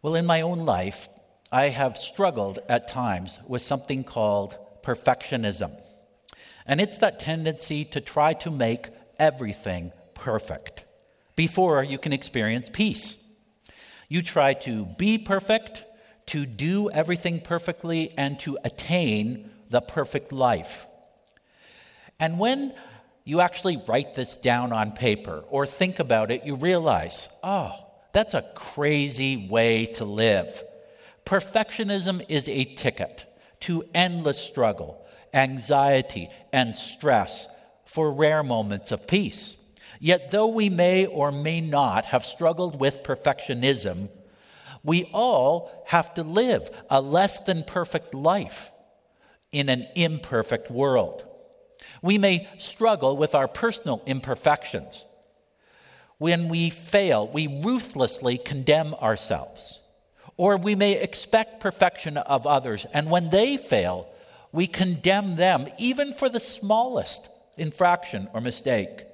Well, in my own life, I have struggled at times with something called perfectionism. And it's that tendency to try to make everything perfect before you can experience peace. You try to be perfect, to do everything perfectly, and to attain the perfect life. And when you actually write this down on paper or think about it, you realize, that's a crazy way to live. Perfectionism is a ticket to endless struggle, anxiety, and stress for rare moments of peace. Yet though we may or may not have struggled with perfectionism, we all have to live a less than perfect life in an imperfect world. We may struggle with our personal imperfections. When we fail, we ruthlessly condemn ourselves. Or we may expect perfection of others, and when they fail, we condemn them, even for the smallest infraction or mistake.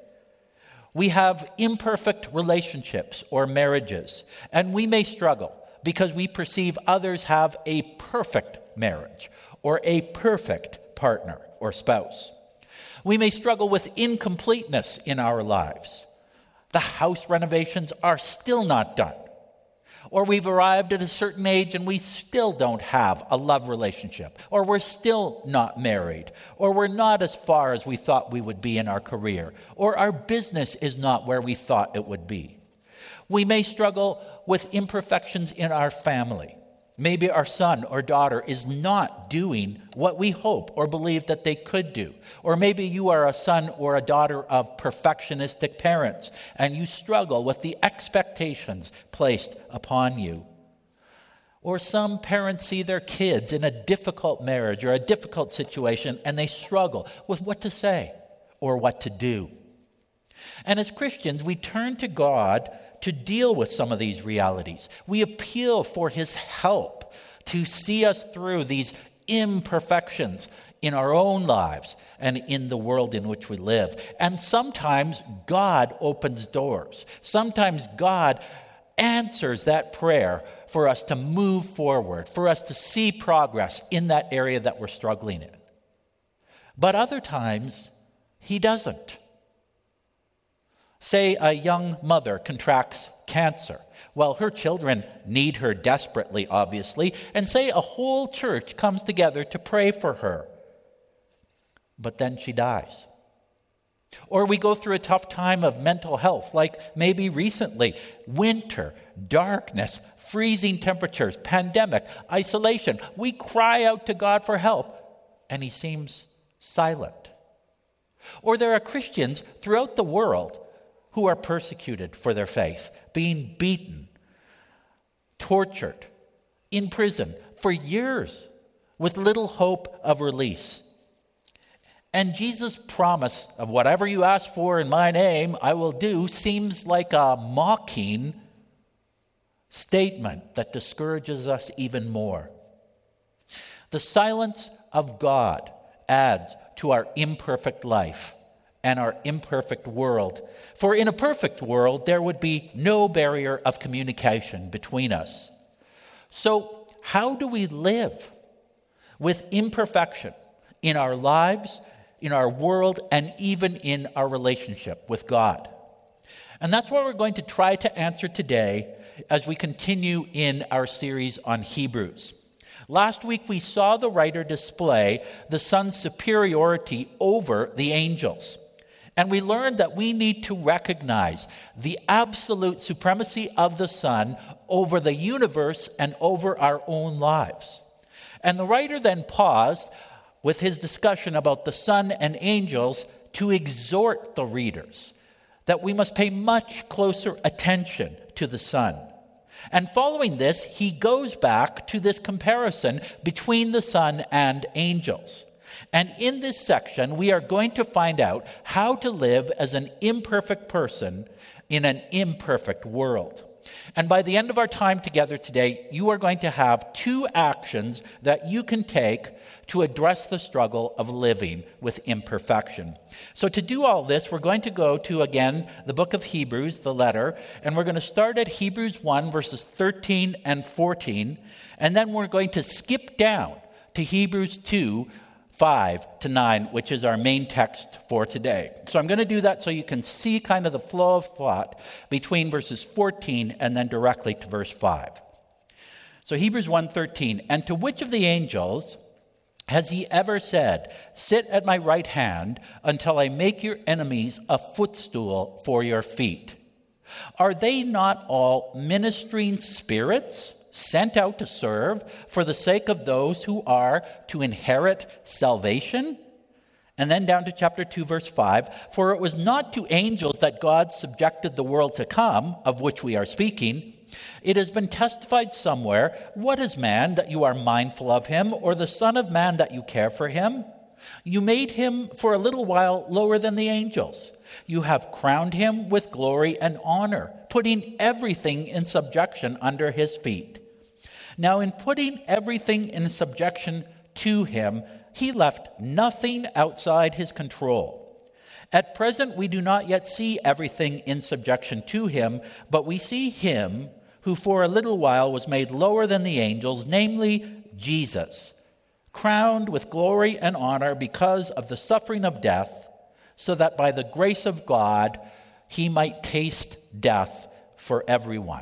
We have imperfect relationships or marriages, and we may struggle because we perceive others have a perfect marriage or a perfect partner or spouse. We may struggle with incompleteness in our lives. The house renovations are still not done. Or we've arrived at a certain age and we still don't have a love relationship. Or we're still not married. Or we're not as far as we thought we would be in our career. Or our business is not where we thought it would be. We may struggle with imperfections in our family. Maybe our son or daughter is not doing what we hope or believe that they could do. Or maybe you are a son or a daughter of perfectionistic parents and you struggle with the expectations placed upon you. Or some parents see their kids in a difficult marriage or a difficult situation and they struggle with what to say or what to do. And as Christians, we turn to God to deal with some of these realities. We appeal for His help to see us through these imperfections in our own lives and in the world in which we live. And sometimes God opens doors. Sometimes God answers that prayer for us to move forward, for us to see progress in that area that we're struggling in. But other times, He doesn't. Say a young mother contracts cancer. Well, her children need her desperately, obviously, and say a whole church comes together to pray for her. But then she dies. Or we go through a tough time of mental health, like maybe recently, winter, darkness, freezing temperatures, pandemic, isolation. We cry out to God for help, and He seems silent. Or there are Christians throughout the world who are persecuted for their faith, being beaten, tortured, in prison for years with little hope of release. And Jesus' promise of whatever you ask for in my name, I will do, seems like a mocking statement that discourages us even more. The silence of God adds to our imperfect life and our imperfect world. For in a perfect world, there would be no barrier of communication between us. So how do we live with imperfection in our lives, in our world, and even in our relationship with God? And that's what we're going to try to answer today as we continue in our series on Hebrews. Last week, we saw the writer display the Son's superiority over the angels. And we learned that we need to recognize the absolute supremacy of the Son over the universe and over our own lives. And the writer then paused with his discussion about the Son and angels to exhort the readers that we must pay much closer attention to the Son. And following this, he goes back to this comparison between the Son and angels. And in this section, we are going to find out how to live as an imperfect person in an imperfect world. And by the end of our time together today, you are going to have two actions that you can take to address the struggle of living with imperfection. So to do all this, we're going to go to, again, the book of Hebrews, the letter, and we're going to start at Hebrews 1, verses 13 and 14, and then we're going to skip down to Hebrews 2, 5 to 9, which is our main text for today. So I'm going to do that so you can see kind of the flow of thought between verses 14 and then directly to verse 5. So Hebrews 1:13, and to which of the angels has he ever said, sit at my right hand until I make your enemies a footstool for your feet? Are they not all ministering spirits sent out to serve for the sake of those who are to inherit salvation? And then down to chapter 2, verse 5, for it was not to angels that God subjected the world to come, of which we are speaking. It has been testified somewhere, what is man that you are mindful of him, or the son of man that you care for him? You made him for a little while lower than the angels. You have crowned him with glory and honor, putting everything in subjection under his feet. Now, in putting everything in subjection to him, he left nothing outside his control. At present, we do not yet see everything in subjection to him, but we see him who for a little while was made lower than the angels, namely Jesus, crowned with glory and honor because of the suffering of death, so that by the grace of God he might taste death for everyone.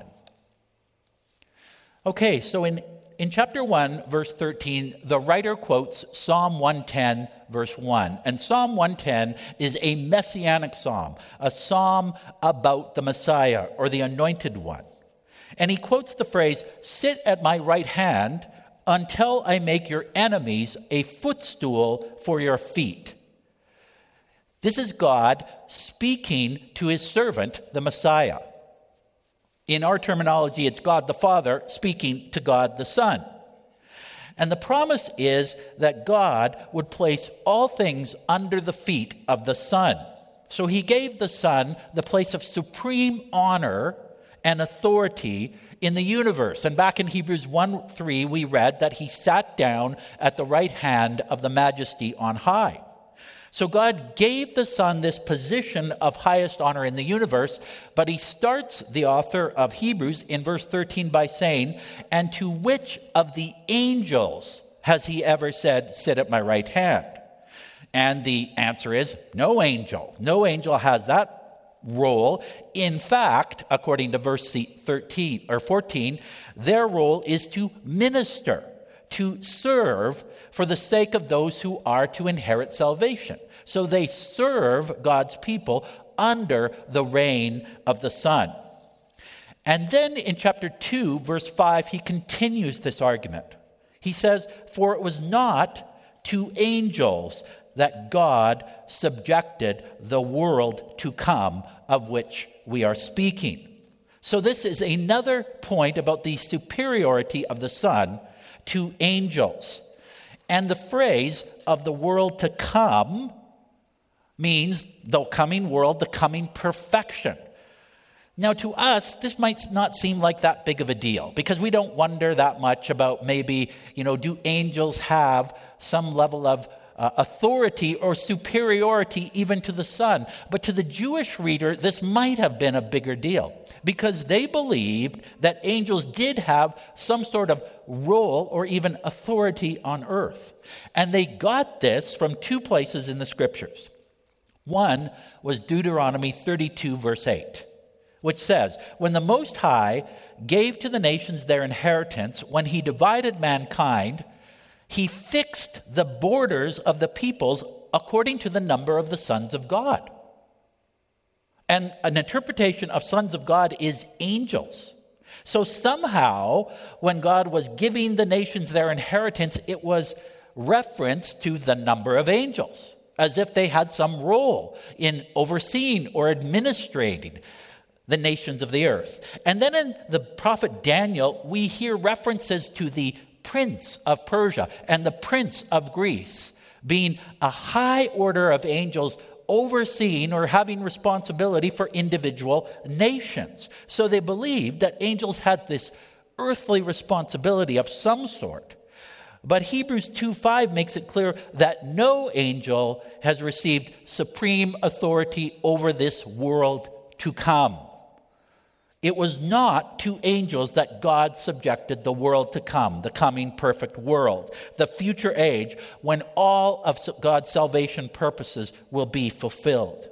Okay, so in chapter 1, verse 13, the writer quotes Psalm 110, verse 1. And Psalm 110 is a messianic psalm, a psalm about the Messiah or the anointed one. And he quotes the phrase, sit at my right hand until I make your enemies a footstool for your feet. This is God speaking to his servant, the Messiah. In our terminology, it's God the Father speaking to God the Son. And the promise is that God would place all things under the feet of the Son. So he gave the Son the place of supreme honor and authority in the universe. And back in Hebrews 1:3, we read that he sat down at the right hand of the Majesty on high. So God gave the Son this position of highest honor in the universe, but he starts, the author of Hebrews, in verse 13 by saying, and to which of the angels has he ever said, sit at my right hand? And the answer is no angel. No angel has that role. In fact, according to verse 13 or 14, their role is to minister, to serve for the sake of those who are to inherit salvation. So they serve God's people under the reign of the Son. And then in chapter 2, verse 5, he continues this argument. He says, for it was not to angels that God subjected the world to come, of which we are speaking. So this is another point about the superiority of the Son to angels. And the phrase of the world to come means the coming world, the coming perfection. Now, to us, this might not seem like that big of a deal because we don't wonder that much about maybe, do angels have some level of authority or superiority even to the Son? But to the Jewish reader, this might have been a bigger deal because they believed that angels did have some sort of role or even authority on earth. And they got this from two places in the scriptures. One was Deuteronomy 32, verse 8, which says, when the Most High gave to the nations their inheritance, when he divided mankind, he fixed the borders of the peoples according to the number of the sons of God. And an interpretation of sons of God is angels. So somehow, when God was giving the nations their inheritance, it was reference to the number of angels, as if they had some role in overseeing or administrating the nations of the earth. And then in the prophet Daniel, we hear references to the prince of Persia and the prince of Greece being a high order of angels overseeing or having responsibility for individual nations. So they believed that angels had this earthly responsibility of some sort. But Hebrews 2:5 makes it clear that no angel has received supreme authority over this world to come. It was not to angels that God subjected the world to come, the coming perfect world, the future age when all of God's salvation purposes will be fulfilled.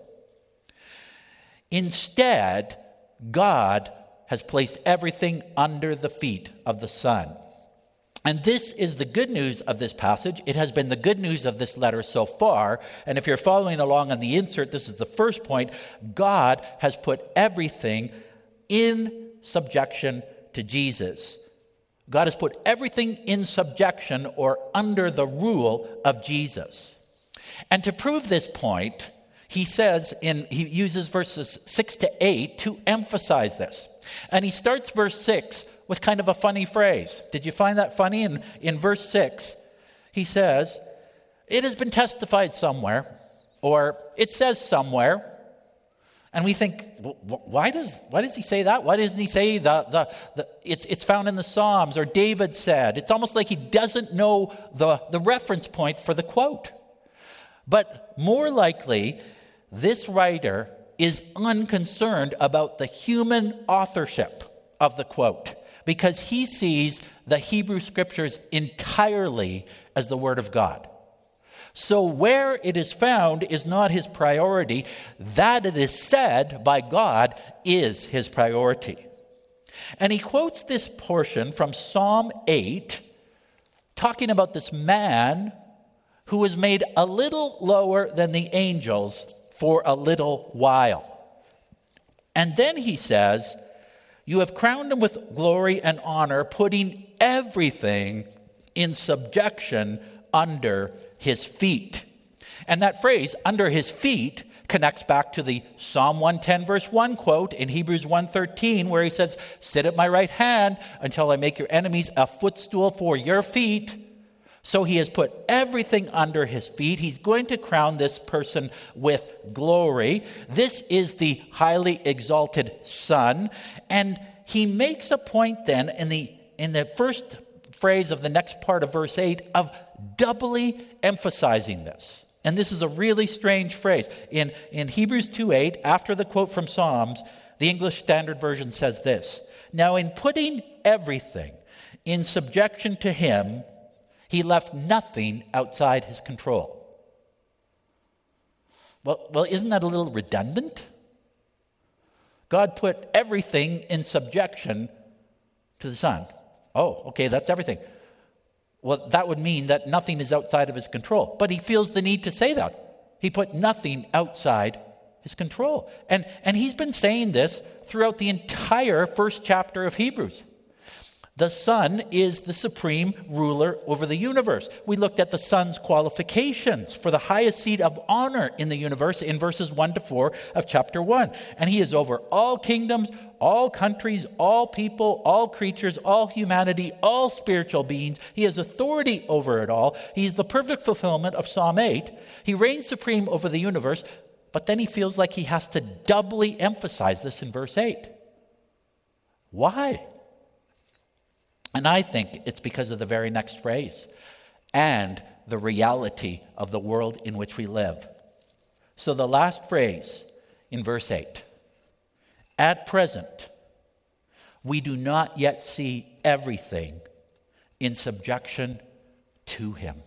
Instead, God has placed everything under the feet of the Son. And this is the good news of this passage. It has been the good news of this letter so far. And if you're following along on the insert, this is the first point. God has put everything in subjection to Jesus. God has put everything in subjection or under the rule of Jesus. And to prove this point, he uses verses 6 to 8 to emphasize this. And he starts verse 6 with kind of a funny phrase. Did you find that funny? In verse 6, he says, "It has been testified somewhere," or "it says somewhere." And we think, why does he say that? Why doesn't he say it's found in the Psalms, or David said? It's almost like he doesn't know the reference point for the quote. But more likely, this writer is unconcerned about the human authorship of the quote, because he sees the Hebrew Scriptures entirely as the Word of God. So where it is found is not his priority. That it is said by God is his priority. And he quotes this portion from Psalm 8, talking about this man who was made a little lower than the angels for a little while. And then he says, "You have crowned him with glory and honor, putting everything in subjection under his feet." And that phrase, "under his feet," connects back to the Psalm 110 verse 1 quote in Hebrews 1:13, where he says, "Sit at my right hand until I make your enemies a footstool for your feet." So he has put everything under his feet. He's going to crown this person with glory. This is the highly exalted Son. And he makes a point then in the first phrase of the next part of verse 8 of doubly emphasizing this. And this is a really strange phrase. In Hebrews 2:8, after the quote from Psalms, the English Standard Version says this: "Now in putting everything in subjection to him, he left nothing outside his control." Well, isn't that a little redundant? God put everything in subjection to the Son. Oh, okay, that's everything. Well, that would mean that nothing is outside of his control. But he feels the need to say that. He put nothing outside his control. And he's been saying this throughout the entire first chapter of Hebrews. The Son is the supreme ruler over the universe. We looked at the Son's qualifications for the highest seat of honor in the universe in verses 1 to 4 of chapter 1. And he is over all kingdoms, all countries, all people, all creatures, all humanity, all spiritual beings. He has authority over it all. He is the perfect fulfillment of Psalm 8. He reigns supreme over the universe, but then he feels like he has to doubly emphasize this in verse 8. Why? And I think it's because of the very next phrase, "and the reality of the world in which we live." So the last phrase in verse 8, "At present, we do not yet see everything in subjection to him."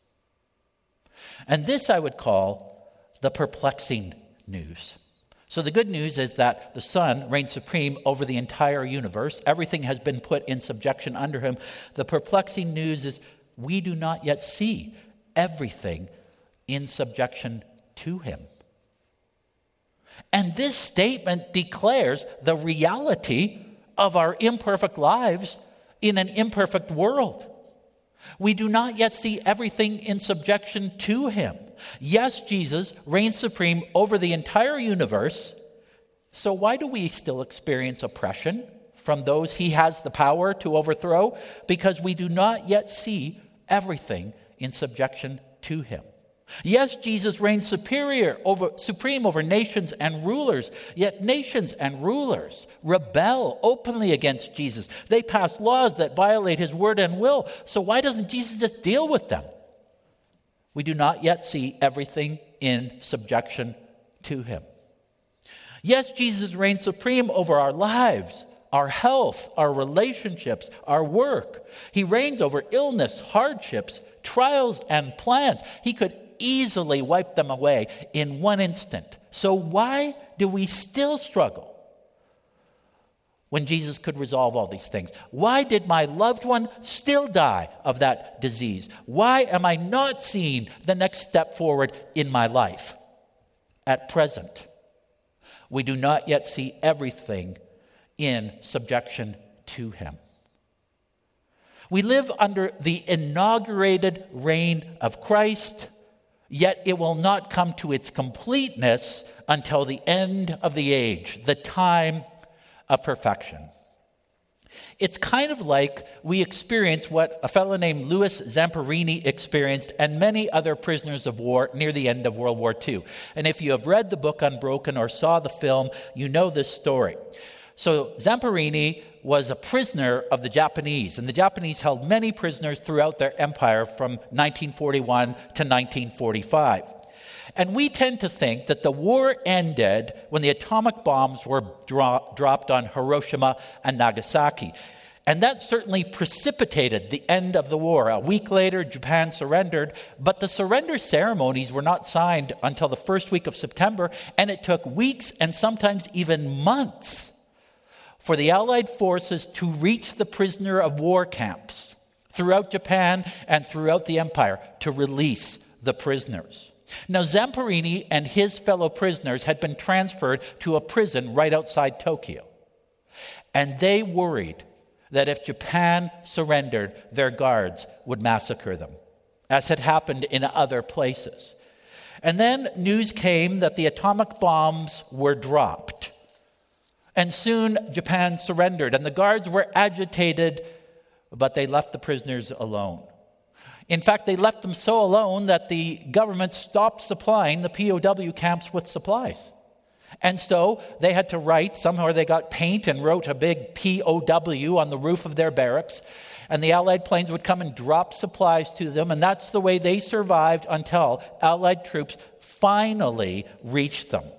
And this I would call the perplexing news. So the good news is that the Son reigns supreme over the entire universe. Everything has been put in subjection under him. The perplexing news is we do not yet see everything in subjection to him. And this statement declares the reality of our imperfect lives in an imperfect world. We do not yet see everything in subjection to him. Yes, Jesus reigns supreme over the entire universe. So why do we still experience oppression from those he has the power to overthrow? Because we do not yet see everything in subjection to him. Yes, Jesus reigns supreme over nations and rulers, yet nations and rulers rebel openly against Jesus. They pass laws that violate his word and will. So why doesn't Jesus just deal with them? We do not yet see everything in subjection to him. Yes, Jesus reigns supreme over our lives, our health, our relationships, our work. He reigns over illness, hardships, trials, and plans. He could easily wipe them away in one instant. So why do we still struggle when Jesus could resolve all these things? Why did my loved one still die of that disease? Why am I not seeing the next step forward in my life? At present, we do not yet see everything in subjection to him. We live under the inaugurated reign of Christ, yet it will not come to its completeness until the end of the age, the time of perfection. It's kind of like we experience what a fellow named Louis Zamperini experienced and many other prisoners of war near the end of World War II. And if you have read the book Unbroken or saw the film, you know this story. So Zamperini was a prisoner of the Japanese, and the Japanese held many prisoners throughout their empire from 1941 to 1945. And we tend to think that the war ended when the atomic bombs were dropped on Hiroshima and Nagasaki. And that certainly precipitated the end of the war. A week later, Japan surrendered, but the surrender ceremonies were not signed until the first week of September, and it took weeks and sometimes even months for the Allied forces to reach the prisoner of war camps throughout Japan and throughout the empire to release the prisoners. Now, Zamperini and his fellow prisoners had been transferred to a prison right outside Tokyo. And they worried that if Japan surrendered, their guards would massacre them, as had happened in other places. And then news came that the atomic bombs were dropped. And soon Japan surrendered, and the guards were agitated, but they left the prisoners alone. In fact, they left them so alone that the government stopped supplying the POW camps with supplies. And so they had to write, somehow they got paint and wrote a big POW on the roof of their barracks, and the Allied planes would come and drop supplies to them, and that's the way they survived until Allied troops finally reached them.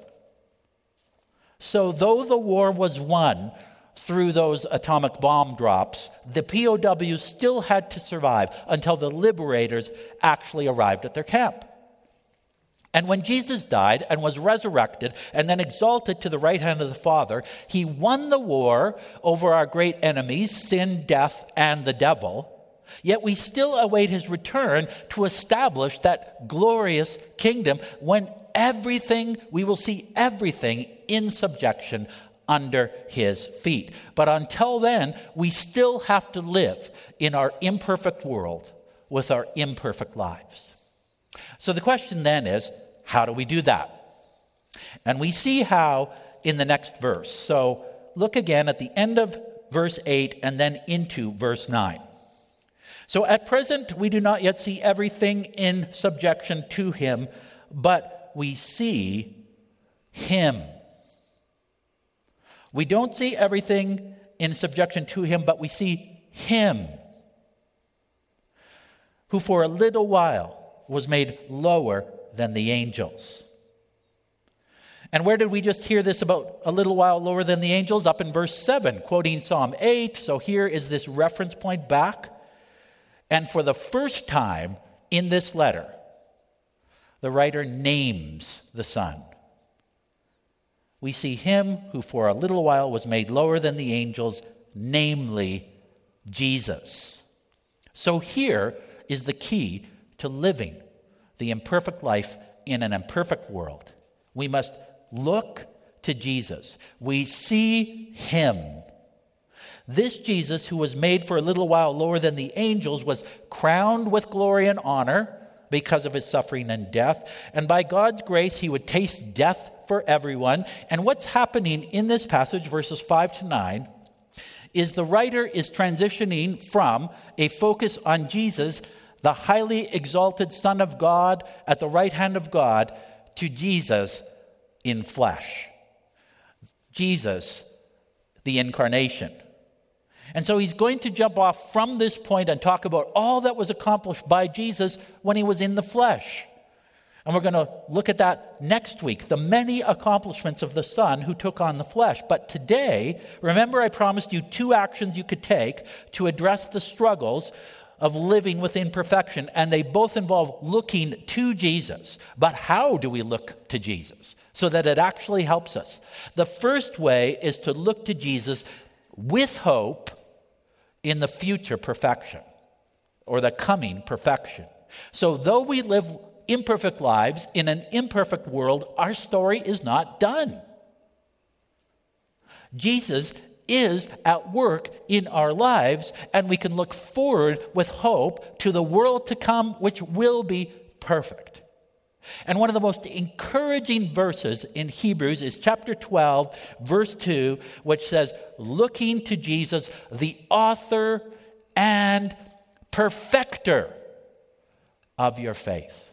So though the war was won through those atomic bomb drops, the POWs still had to survive until the liberators actually arrived at their camp. And when Jesus died and was resurrected and then exalted to the right hand of the Father, he won the war over our great enemies, sin, death, and the devil. Yet we still await his return to establish that glorious kingdom when we will see everything in subjection under his feet. But until then, we still have to live in our imperfect world with our imperfect lives. So the question then is, how do we do that? And we see how in the next verse. So look again at the end of verse 8 and then into verse 9. So at present, we do not yet see everything in subjection to him, but we see him. We don't see everything in subjection to him, but we see him, who for a little while was made lower than the angels. And where did we just hear this about a little while lower than the angels? Up in verse 7, quoting Psalm 8. So here is this reference point back. And for the first time in this letter, the writer names the Son. We see him who for a little while was made lower than the angels, namely Jesus. So here is the key to living the imperfect life in an imperfect world. We must look to Jesus. We see him. This Jesus, who was made for a little while lower than the angels, was crowned with glory and honor because of his suffering and death. And by God's grace, he would taste death for everyone. And what's happening in this passage, verses 5 to 9, is the writer is transitioning from a focus on Jesus the highly exalted Son of God at the right hand of God, to Jesus in flesh. Jesus, the incarnation. And so he's going to jump off from this point and talk about all that was accomplished by Jesus when he was in the flesh. And we're going to look at that next week, the many accomplishments of the Son who took on the flesh. But today, remember I promised you 2 actions you could take to address the struggles of living with imperfection, and they both involve looking to Jesus. But how do we look to Jesus so that it actually helps us? The first way is to look to Jesus with hope in the future perfection, or the coming perfection. So though we live imperfect lives in an imperfect world, our story is not done. Jesus is at work in our lives, and we can look forward with hope to the world to come, which will be perfect. And one of the most encouraging verses in Hebrews is chapter 12, verse 2, which says, looking to Jesus, the author and perfecter of your faith.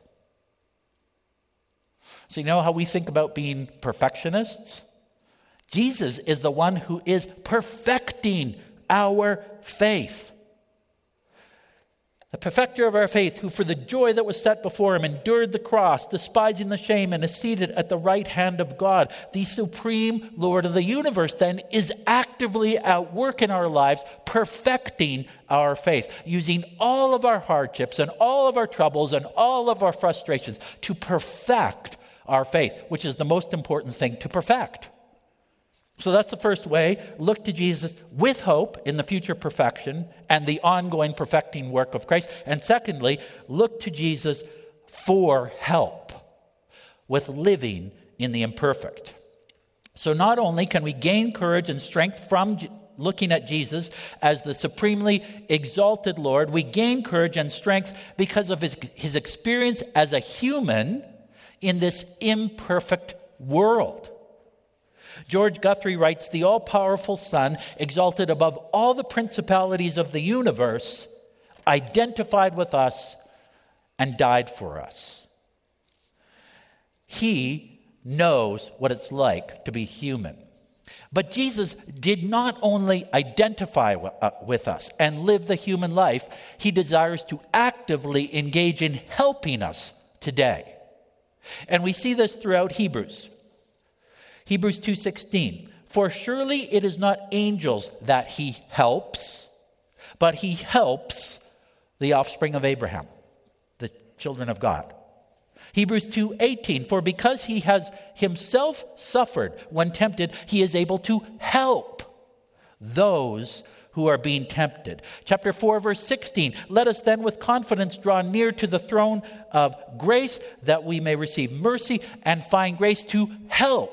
So you know how we think about being perfectionists? Jesus is the one who is perfecting our faith. The perfecter of our faith, who for the joy that was set before him endured the cross, despising the shame, and is seated at the right hand of God. The supreme Lord of the universe, then, is actively at work in our lives, perfecting our faith, using all of our hardships and all of our troubles and all of our frustrations to perfect our faith, which is the most important thing to perfect. So that's the first way. Look to Jesus with hope in the future perfection and the ongoing perfecting work of Christ. And secondly, look to Jesus for help with living in the imperfect. So not only can we gain courage and strength from looking at Jesus as the supremely exalted Lord, we gain courage and strength because of his experience as a human in this imperfect world. George Guthrie writes, the all-powerful Son, exalted above all the principalities of the universe, identified with us and died for us. He knows what it's like to be human. But Jesus did not only identify with us and live the human life, he desires to actively engage in helping us today. And we see this throughout Hebrews. Hebrews 2:16, for surely it is not angels that he helps, but he helps the offspring of Abraham, the children of God. Hebrews 2:18, for because he has himself suffered when tempted, he is able to help those who are being tempted. Chapter 4, verse 16, let us then with confidence draw near to the throne of grace that we may receive mercy and find grace to help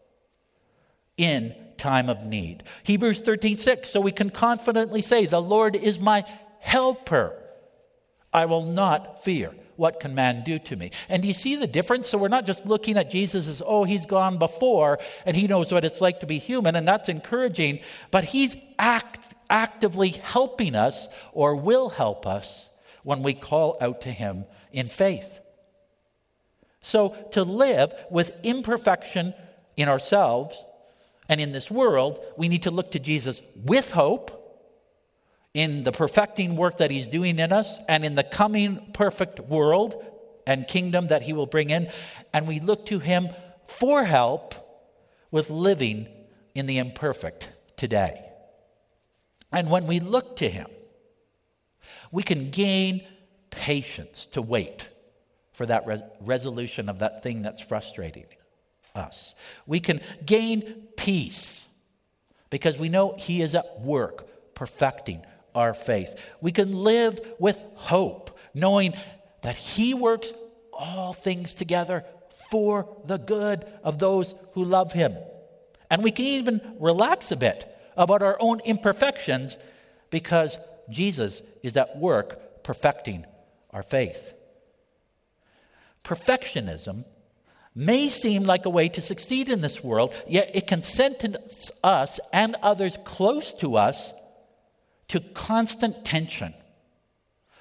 in time of need. Hebrews 13:6, so we can confidently say, the Lord is my helper. I will not fear. What can man do to me? And do you see the difference? So we're not just looking at Jesus as, oh, he's gone before and he knows what it's like to be human, and that's encouraging, but he's actively helping us, or will help us, when we call out to him in faith. So to live with imperfection in ourselves and in this world, we need to look to Jesus with hope in the perfecting work that he's doing in us and in the coming perfect world and kingdom that he will bring in. And we look to him for help with living in the imperfect today. And when we look to him, we can gain patience to wait for that resolution of that thing that's frustrating us. We can gain peace because we know he is at work perfecting our faith. We can live with hope, knowing that he works all things together for the good of those who love him. And we can even relax a bit about our own imperfections because Jesus is at work perfecting our faith. Perfectionism may seem like a way to succeed in this world, yet it can sentence us and others close to us to constant tension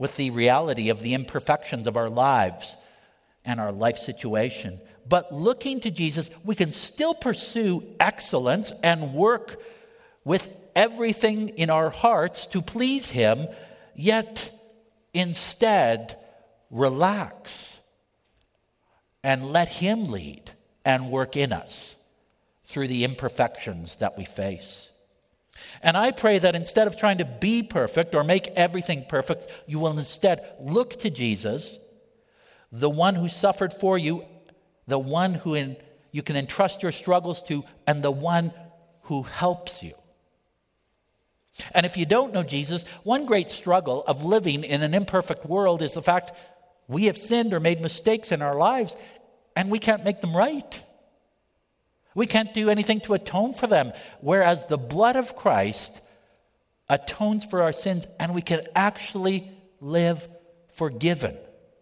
with the reality of the imperfections of our lives and our life situation. But looking to Jesus, we can still pursue excellence and work with everything in our hearts to please Him, yet instead relax and let Him lead and work in us through the imperfections that we face. And I pray that instead of trying to be perfect or make everything perfect, you will instead look to Jesus, the one who suffered for you, the one who you can entrust your struggles to, and the one who helps you. And if you don't know Jesus, one great struggle of living in an imperfect world is the fact we have sinned or made mistakes in our lives, and we can't make them right. We can't do anything to atone for them, whereas the blood of Christ atones for our sins, and we can actually live forgiven.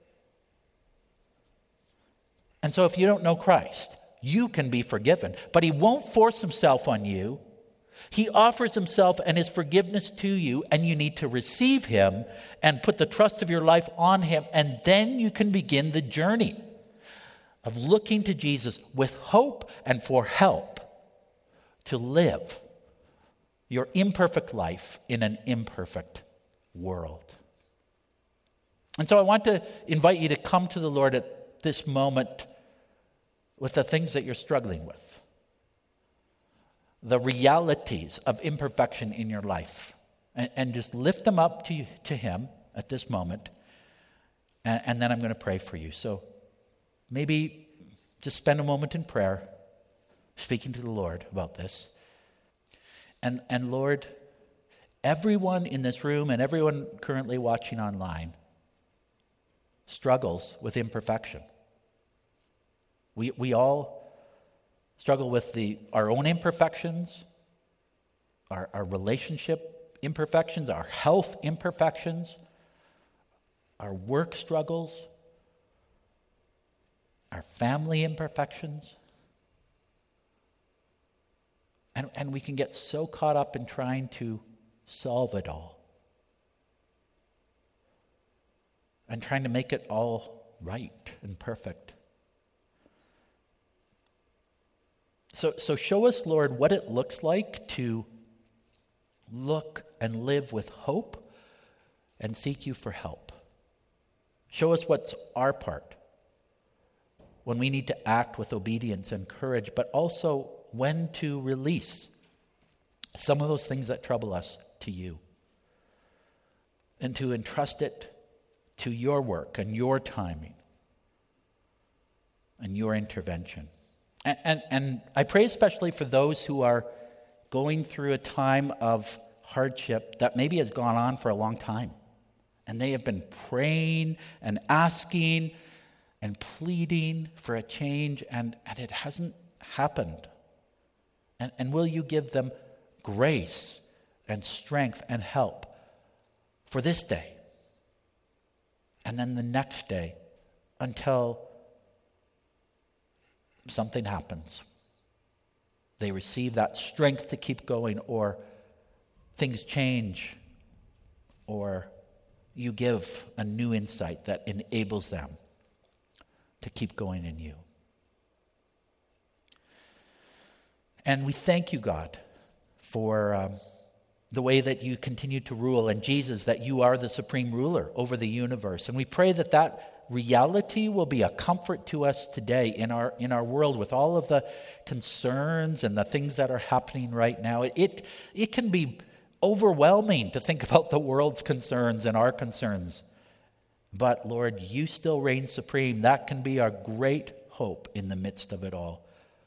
And so if you don't know Christ, you can be forgiven, but He won't force Himself on you. He offers Himself and His forgiveness to you, and you need to receive Him and put the trust of your life on Him, and then you can begin the journey of looking to Jesus with hope and for help to live your imperfect life in an imperfect world. And so I want to invite you to come to the Lord at this moment with the things that you're struggling with, the realities of imperfection in your life, and just lift them up to Him at this moment, and then I'm going to pray for you. So maybe just spend a moment in prayer, speaking to the Lord about this. And Lord, everyone in this room and everyone currently watching online struggles with imperfection. We all struggle with our own imperfections, our relationship imperfections, our health imperfections, our work struggles, our family imperfections. And we can get so caught up in trying to solve it all and trying to make it all right and perfect. So show us, Lord, what it looks like to look and live with hope and seek You for help. Show us what's our part when we need to act with obedience and courage, but also when to release some of those things that trouble us to You and to entrust it to Your work and Your timing and Your intervention. And I pray especially for those who are going through a time of hardship that maybe has gone on for a long time. And they have been praying and asking and pleading for a change, and it hasn't happened. And will You give them grace and strength and help for this day and then the next day until something happens. They receive that strength to keep going, or things change, or You give a new insight that enables them to keep going in You. And we thank You, God, for the way that You continue to rule, and Jesus, that You are the supreme ruler over the universe. And we pray that that reality will be a comfort to us today in our world with all of the concerns and the things that are happening right now. It can be overwhelming to think about the world's concerns and our concerns. But Lord, You still reign supreme. That can be our great hope in the midst of it all.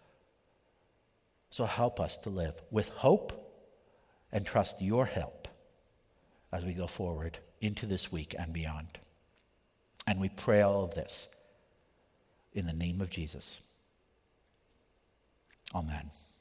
So help us to live with hope and trust Your help as we go forward into this week and beyond. And we pray all of this in the name of Jesus. Amen.